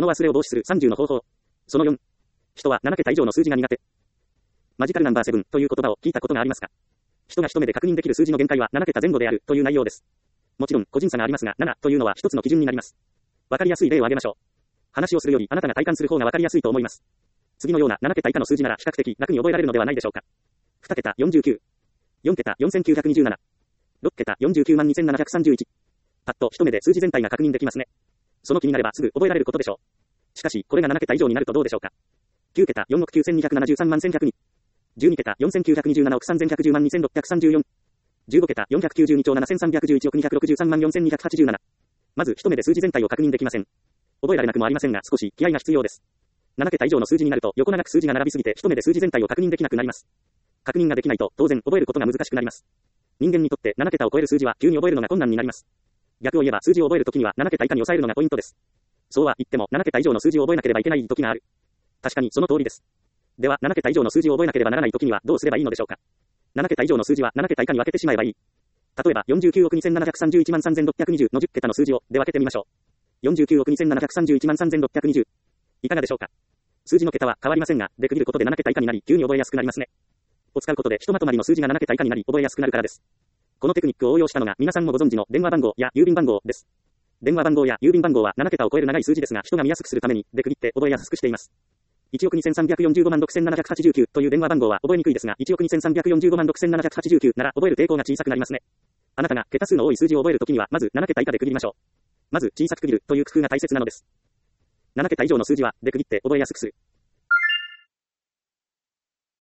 物忘れを防止する30の方法。その4。人は7桁以上の数字が苦手。マジカルナンバー7という言葉を聞いたことがありますか？人が一目で確認できる数字の限界は7桁前後であるという内容です。もちろん個人差がありますが、7というのは一つの基準になります。わかりやすい例を挙げましょう。話をするよりあなたが体感する方がわかりやすいと思います。次のような7桁以下の数字なら比較的楽に覚えられるのではないでしょうか。2桁49。4桁4927。6桁492,731。パッと一目で数字全体が確認できますね。その気になればすぐ覚えられることでしょう。しかし、これが7桁以上になるとどうでしょうか。9桁492731102。12桁4927億3110万2634。15桁492兆7311億263万4287。まず一目で数字全体を確認できません。覚えられなくもありませんが少し気合が必要です。7桁以上の数字になると横長く数字が並びすぎて一目で数字全体を確認できなくなります。確認ができないと当然覚えることが難しくなります。人間にとって7桁を超える数字は急に覚えるのが困難になります。逆を言えば数字を覚えるときには7桁以下に抑えるのがポイントです。そうは言っても7桁以上の数字を覚えなければいけない時がある。確かにその通りです。では7桁以上の数字を覚えなければならない時にはどうすればいいのでしょうか。7桁以上の数字は7桁以下に分けてしまえばいい。例えば49億2731万3620の10桁の数字をで分けてみましょう。49億2731万3620。いかがでしょうか。数字の桁は変わりませんが、で区切ることで7桁以下になり急に覚えやすくなりますね。を使うことでひとまとまりの数字が7桁以下になり覚えやすくなるからです。このテクニックを応用したのが皆さんもご存知の電話番号や郵便番号です。電話番号や郵便番号は7桁を超える長い数字ですが人が見やすくするためにで区切って覚えやすくしています。1億2345万6789という電話番号は覚えにくいですが1億2345万6789なら覚える抵抗が小さくなりますね。あなたが桁数の多い数字を覚えるときにはまず7桁以下で区切りましょう。まず小さく区切るという工夫が大切なのです。7桁以上の数字はで区切って覚えやすくする。